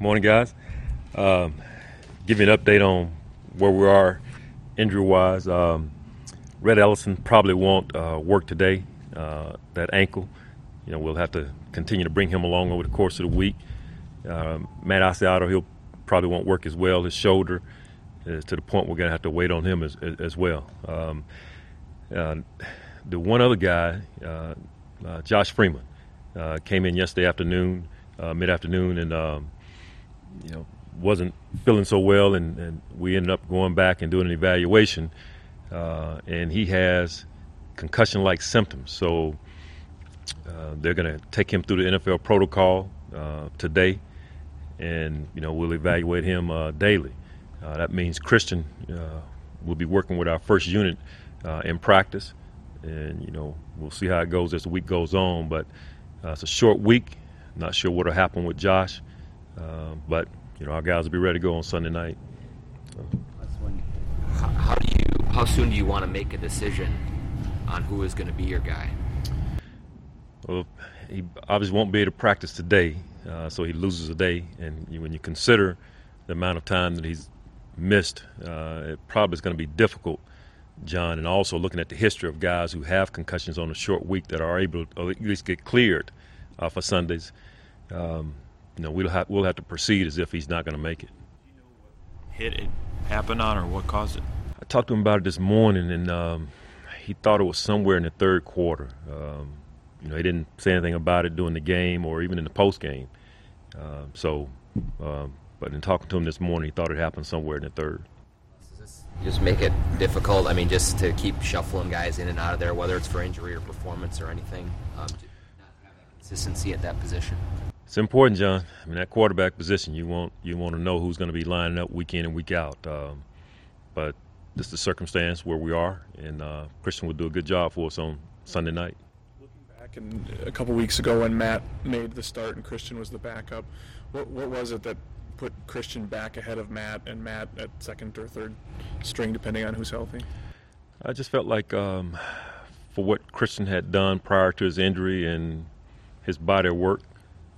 Morning, guys. Give you an update on where we are injury-wise. Red Ellison probably won't work today. That ankle, we'll have to continue to bring him along over the course of the week. Matt Asiato, he'll probably won't work as well. His shoulder is to the point we're going to have to wait on him as well. The one other guy, Josh Freeman, came in yesterday afternoon, mid-afternoon, and wasn't feeling so well, and we ended up going back and doing an evaluation, and he has concussion-like symptoms. So they're going to take him through the NFL protocol today, and we'll evaluate him daily. That means Christian will be working with our first unit in practice, and we'll see how it goes as the week goes on. But it's a short week. Not sure what'll happen with Josh, but our guys will be ready to go on Sunday night. So. How soon do you want to make a decision on who is going to be your guy? Well, he obviously won't be able to practice today, so he loses a day. And when you consider the amount of time that he's missed, it probably is going to be difficult, John. And also looking at the history of guys who have concussions on a short week that are able to at least get cleared for Sundays. We'll have to proceed as if he's not going to make it. Do you know what hit it happened on, or what caused it? I talked to him about it this morning, and he thought it was somewhere in the third quarter. He didn't say anything about it during the game or even in the post game. But in talking to him this morning, he thought it happened somewhere in the third. Does this just make it difficult? I mean, just to keep shuffling guys in and out of there, whether it's for injury or performance or anything, to not have that consistency at that position. It's important, John. I mean, that quarterback position, you want to know who's going to be lining up week in and week out. But this is the circumstance where we are, and Christian will do a good job for us on Sunday night. Looking back, and a couple weeks ago when Matt made the start and Christian was the backup, what was it that put Christian back ahead of Matt and Matt at second or third string, depending on who's healthy? I just felt like for what Christian had done prior to his injury and his body of work,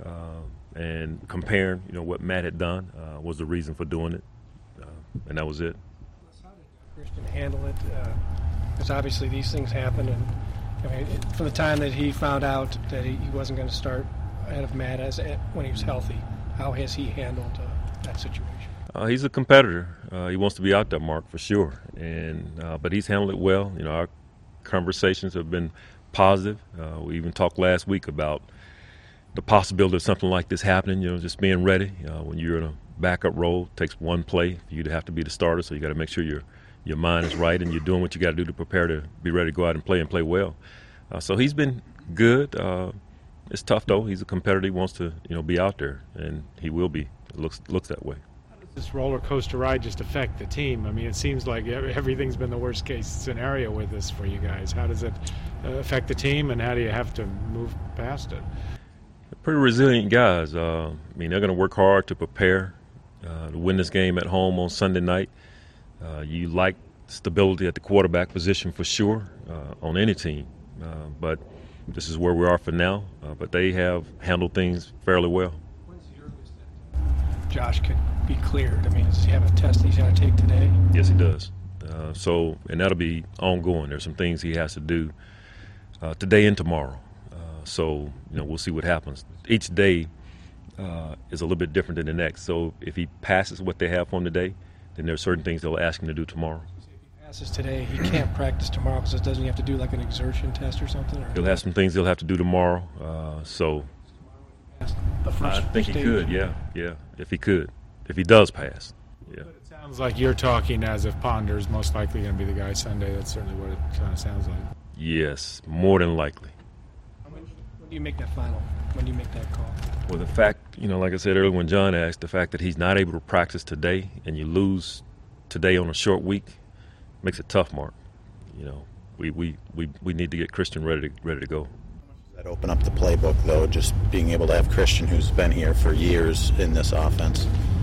and comparing, what Matt had done was the reason for doing it, and that was it. How did Christian handle it? Because obviously these things happen, and from the time that he found out that he wasn't going to start ahead of Matt when he was healthy, how has he handled that situation? He's a competitor. He wants to be out there, Mark, for sure, but he's handled it well. Our conversations have been positive. We even talked last week about the possibility of something like this happening, just being ready. When you're in a backup role, it takes one play for you to have to be the starter, so you got to make sure your mind is right and you're doing what you got to do to prepare to be ready to go out and play well. So he's been good. It's tough, though. He's a competitor. He wants to be out there, and he will be. It looks that way. How does this roller coaster ride just affect the team? I mean, it seems like everything's been the worst case scenario with this for you guys. How does it affect the team, and how do you have to move past it? Pretty resilient guys. They're going to work hard to prepare to win this game at home on Sunday night. You like stability at the quarterback position for sure on any team, but this is where we are for now. But they have handled things fairly well. When's the earliest that Josh could be cleared? I mean, does he have a test he's got to take today? Yes, he does. And that'll be ongoing. There's some things he has to do today and tomorrow. So we'll see what happens. Each day is a little bit different than the next. So if he passes what they have for him today, then there are certain things they'll ask him to do tomorrow. If he passes today, he can't practice tomorrow because doesn't he have to do like an exertion test or something? He'll have some things he'll have to do tomorrow. I think he could, yeah, if he could. If he does pass, yeah. But it sounds like you're talking as if Ponder's most likely going to be the guy Sunday. That's certainly what it kind of sounds like. Yes, more than likely. When do you make that final? When do you make that call? Well, the fact, like I said earlier when John asked, the fact that he's not able to practice today and you lose today on a short week makes it tough, Mark. We need to get Christian ready to go. Does that open up the playbook, though, just being able to have Christian, who's been here for years in this offense?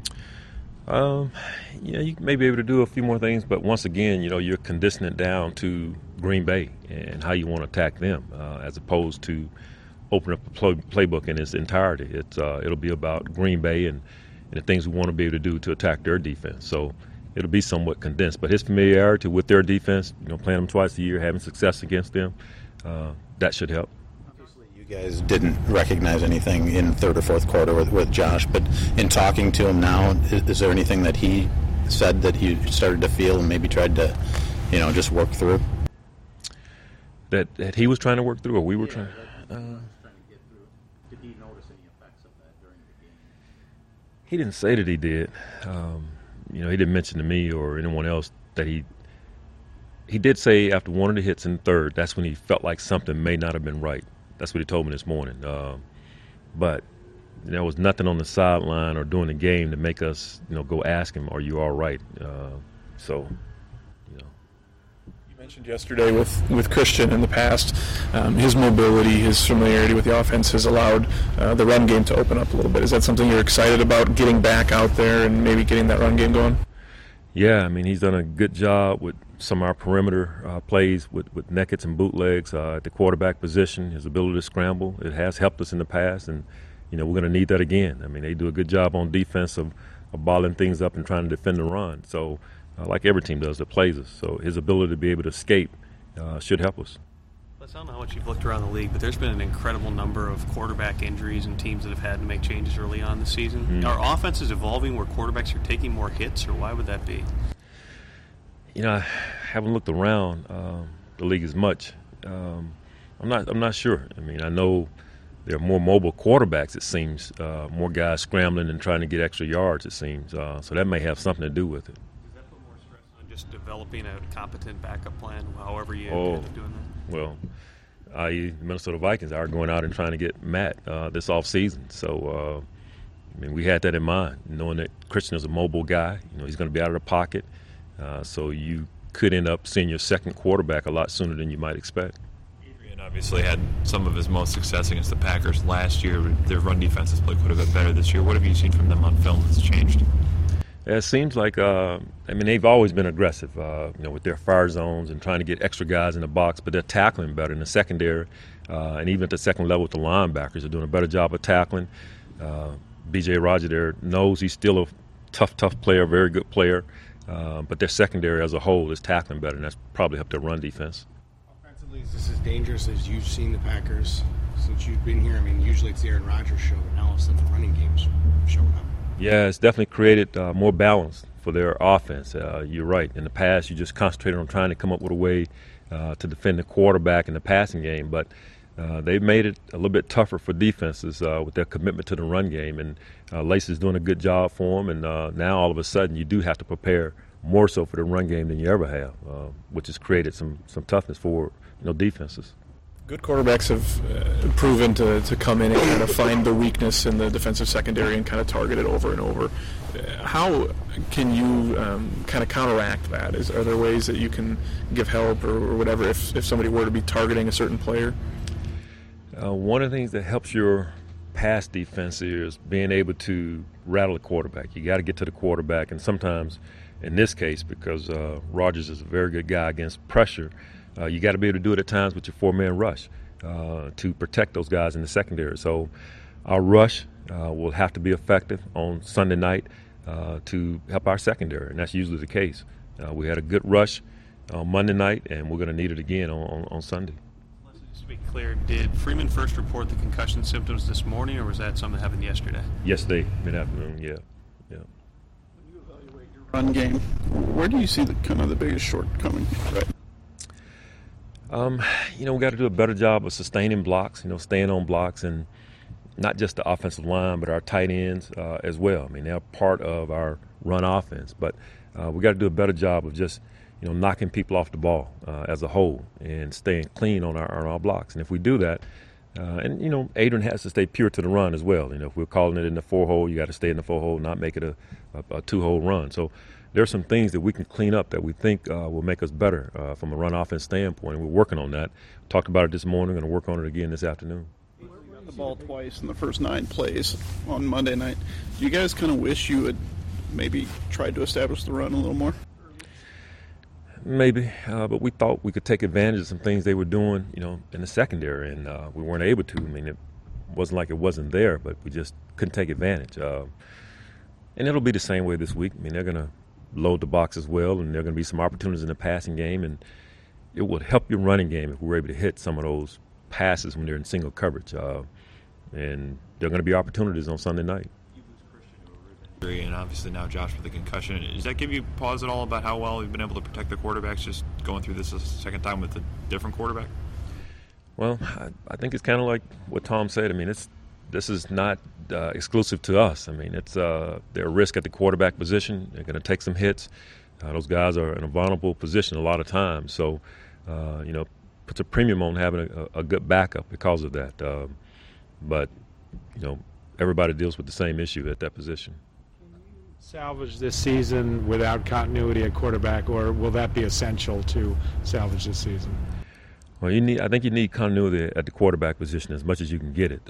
You may be able to do a few more things, but once again, you're conditioning it down to Green Bay and how you want to attack them, as opposed to open up the playbook in its entirety. It'll be about Green Bay and and the things we want to be able to do to attack their defense. So it'll be somewhat condensed. But his familiarity with their defense, playing them twice a year, having success against them, that should help. Obviously, you guys didn't recognize anything in third or fourth quarter with Josh, but in talking to him now, is there anything that he said that he started to feel and maybe tried to, just work through? That he was trying to work through, or we were trying? Trying to get through. Did he notice any effects of that during the game? He didn't say that he did. He didn't mention to me or anyone else that he did say after one of the hits in third, that's when he felt like something may not have been right. That's what he told me this morning. But there was nothing on the sideline or during the game to make us, go ask him, "Are you all right?" You mentioned yesterday with Christian in the past, his mobility, his familiarity with the offense has allowed the run game to open up a little bit. Is that something you're excited about, getting back out there and maybe getting that run game going? Yeah, he's done a good job with some of our perimeter plays with neckets and bootlegs at the quarterback position. His ability to scramble, it has helped us in the past, and we're going to need that again. They do a good job on defense of balling things up and trying to defend the run. So like every team does that plays us. So his ability to be able to escape should help us. I don't know how much you've looked around the league, but there's been an incredible number of quarterback injuries and teams that have had to make changes early on this season. Mm-hmm. Are offenses evolving where quarterbacks are taking more hits, or why would that be? I haven't looked around the league as much. I'm not sure. I know there are more mobile quarterbacks, it seems, more guys scrambling and trying to get extra yards, it seems. So that may have something to do with it. Does that put more stress on just developing a competent backup plan, however you end up doing that? Well, the Minnesota Vikings are going out and trying to get Matt this offseason. So, we had that in mind, knowing that Christian is a mobile guy. He's going to be out of the pocket. So you could end up seeing your second quarterback a lot sooner than you might expect. Adrian obviously had some of his most success against the Packers last year. Their run defense has played quite a bit better this year. What have you seen from them on film that's changed? Yeah, it seems like, they've always been aggressive, with their fire zones and trying to get extra guys in the box, but they're tackling better in the secondary, and even at the second level with the linebackers, they're doing a better job of tackling. B.J. Rodgers there knows he's still a tough player, very good player, but their secondary as a whole is tackling better, and that's probably helped their run defense. Offensively, is this as dangerous as you've seen the Packers since you've been here? Usually it's the Aaron Rodgers show, but now all of a sudden the running game's showing up. Yeah, it's definitely created more balance for their offense. You're right. In the past, you just concentrated on trying to come up with a way to defend the quarterback in the passing game, but they've made it a little bit tougher for defenses with their commitment to the run game, and Lace is doing a good job for them, and now all of a sudden you do have to prepare more so for the run game than you ever have, which has created some toughness for defenses. Good quarterbacks have proven to come in and kind of find the weakness in the defensive secondary and kind of target it over and over. How can you kind of counteract that? Are there ways that you can give help or whatever if somebody were to be targeting a certain player? One of the things that helps your pass defense is being able to rattle the quarterback. You got to get to the quarterback, and sometimes, in this case, because Rodgers is a very good guy against pressure, you got to be able to do it at times with your four-man rush to protect those guys in the secondary. So our rush will have to be effective on Sunday night to help our secondary, and that's usually the case. We had a good rush on Monday night, and we're going to need it again on Sunday. Just to be clear, did Freeman first report the concussion symptoms this morning, or was that something that happened yesterday? Yesterday, mid-afternoon, yeah. When you evaluate your run game, where do you see the biggest shortcoming? Right. We got to do a better job of sustaining blocks, staying on blocks, and not just the offensive line, but our tight ends as well. They're part of our run offense, but we got to do a better job of just, knocking people off the ball as a whole and staying clean on our blocks. And if we do that, and Adrian has to stay pure to the run as well. If we're calling it in the 4-hole, you got to stay in the 4-hole, not make it a 2-hole run. So there are some things that we can clean up that we think will make us better from a run offense standpoint, and we're working on that. Talked about it this morning, going to work on it again this afternoon. You got the ball twice in the first 9 plays on Monday night. Do you guys kind of wish you had maybe tried to establish the run a little more? Maybe, but we thought we could take advantage of some things they were doing, in the secondary, and we weren't able to. It wasn't like it wasn't there, but we just couldn't take advantage. And it'll be the same way this week. I mean, they're going to load the box as well, and there are going to be some opportunities in the passing game, and it would help your running game if we're able to hit some of those passes when they're in single coverage. And there are going to be opportunities on Sunday night. And obviously now Josh with the concussion. Does that give you pause at all about how well you've been able to protect the quarterbacks just going through this a second time with a different quarterback? Well, I think it's kind of like what Tom said. I mean, this is not exclusive to us. I mean, it's they're a risk at the quarterback position. They're going to take some hits. Those guys are in a vulnerable position a lot of times. So, puts a premium on having a good backup because of that. But, everybody deals with the same issue at that position. Salvage this season without continuity at quarterback, or will that be essential to salvage this season? Well, I think you need continuity at the quarterback position as much as you can get it.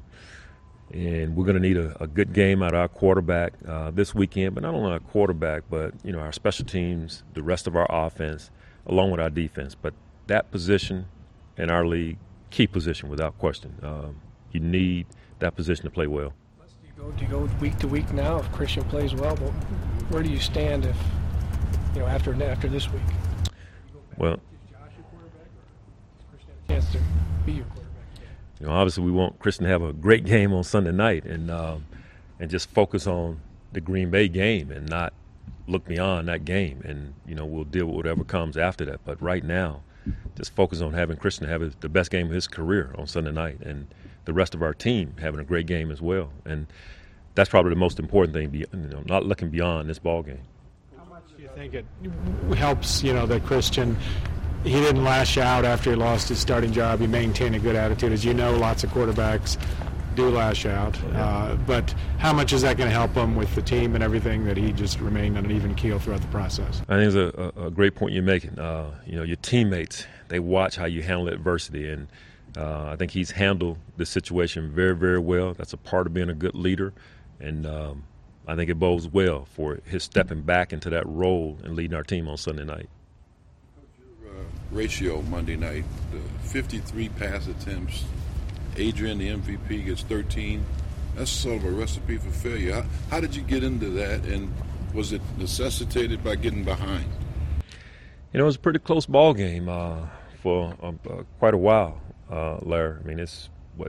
And we're going to need a good game out of our quarterback this weekend, but not only our quarterback, but, our special teams, the rest of our offense, along with our defense. But that position in our league, key position without question. You need that position to play well. Do you go week to week now if Christian plays well? But where do you stand if after this week? Well, is Josh your quarterback, or does Christian have a chance to be your quarterback? Obviously we want Christian to have a great game on Sunday night and just focus on the Green Bay game and not look beyond that game. And we'll deal with whatever comes after that. But right now, just focus on having Christian have the best game of his career on Sunday night, and the rest of our team having a great game as well. And that's probably the most important thing, not looking beyond this ball game. How much do you think it helps, that Christian, he didn't lash out after he lost his starting job. He maintained a good attitude. As you know, lots of quarterbacks do lash out. But how much is that going to help him with the team and everything, that he just remained on an even keel throughout the process? I think it's a great point you're making. Your teammates, they watch how you handle adversity, and I think he's handled this situation very, very well. That's a part of being a good leader, and I think it bodes well for his stepping back into that role and leading our team on Sunday night. Your ratio Monday night, 53 pass attempts. Adrian, the MVP, gets 13. That's sort of a recipe for failure. How did you get into that, and was it necessitated by getting behind? It was a pretty close ball game for quite a while, Larry. I mean, it's,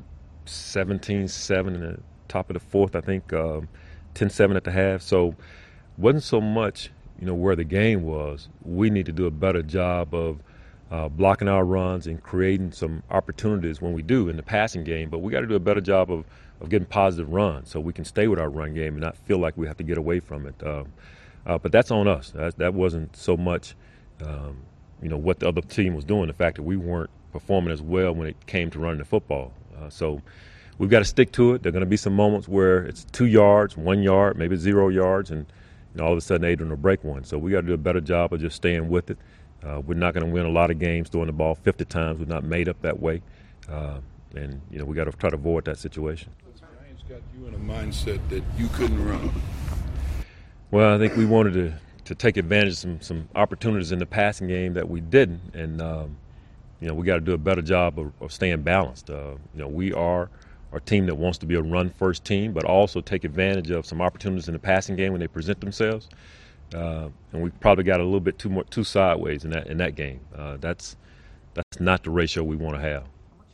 17-7 in the top of the fourth, I think, 10-7 at the half. So wasn't so much, where the game was. We need to do a better job of blocking our runs and creating some opportunities when we do in the passing game. But we got to do a better job of getting positive runs so we can stay with our run game and not feel like we have to get away from it. But that's on us. That wasn't so much, what the other team was doing, the fact that we weren't performing as well when it came to running the football. So we've got to stick to it. There are going to be some moments where it's 2 yards, 1 yard, maybe 0 yards, and all of a sudden Adrian will break one. So we got to do a better job of just staying with it. We're not going to win a lot of games throwing the ball 50 times. We're not made up that way. And we got to try to avoid that situation. The Giants got you in a mindset that you couldn't run. Well, I think we wanted to take advantage of some opportunities in the passing game that we didn't. And, we got to do a better job of staying balanced. We are a team that wants to be a run-first team, but also take advantage of some opportunities in the passing game when they present themselves. And we probably got a little bit too sideways in that game. That's not the ratio we want to have.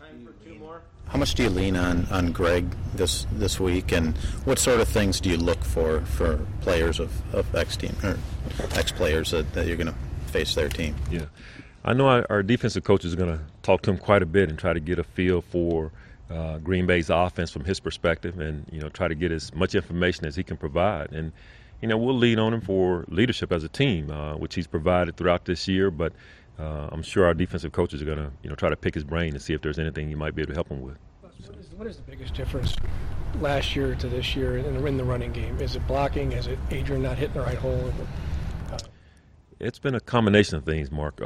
How much do you lean on Greg this week, and what sort of things do you look for players of X team or X players that you're going to face their team? Yeah, I know our defensive coach is going to talk to him quite a bit and try to get a feel for Green Bay's offense from his perspective, and try to get as much information as he can provide. And we'll lean on him for leadership as a team, which he's provided throughout this year. But I'm sure our defensive coaches are going to, try to pick his brain and see if there's anything you might be able to help him with. What is the biggest difference last year to this year in the running game? Is it blocking? Is it Adrian not hitting the right hole? It's been a combination of things, Mark.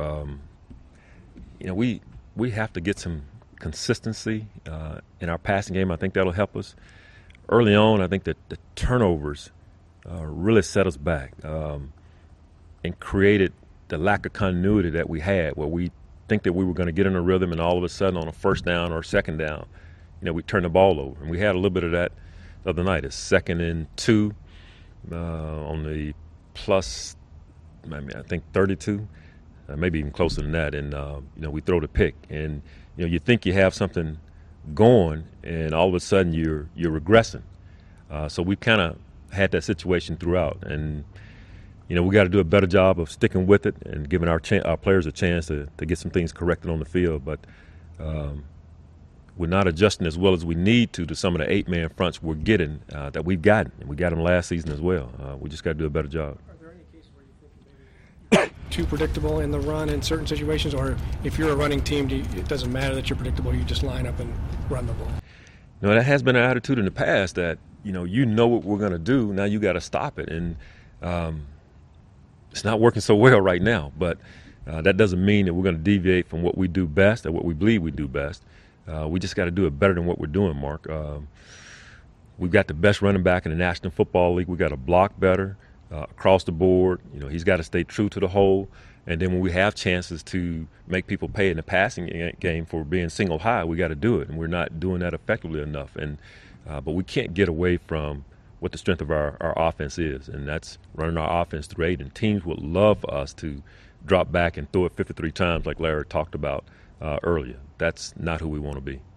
We have to get some consistency in our passing game. I think that'll help us. Early on, I think that the turnovers really set us back and created the lack of continuity that we had, where we think that we were going to get in a rhythm, and all of a sudden on a first down or second down, we turn the ball over. And we had a little bit of that the other night. It's 2nd and 2, on the plus, I think 32, maybe even closer than that. And we throw the pick, and you think you have something going, and all of a sudden you're regressing. So we kind of had that situation throughout, and we got to do a better job of sticking with it and giving our players a chance to get some things corrected on the field. But we're not adjusting as well as we need to some of the 8-man fronts we're getting that we've gotten. And we got them last season as well. We just got to do a better job. Are there any cases where you think maybe too predictable in the run in certain situations, or if you're a running team, it doesn't matter that you're predictable, you just line up and run the ball? That has been our attitude in the past, that you know what we're going to do, now you got to stop it. And it's not working so well right now, but that doesn't mean that we're going to deviate from what we do best or what we believe we do best. We just got to do it better than what we're doing, Mark. We've got the best running back in the National Football League. We got to block better across the board. He's got to stay true to the hole. And then when we have chances to make people pay in the passing game for being single high, we got to do it. And we're not doing that effectively enough. And but we can't get away from what the strength of our offense is, and that's running our offense through 8. And teams would love for us to drop back and throw it 53 times like Larry talked about earlier. That's not who we want to be.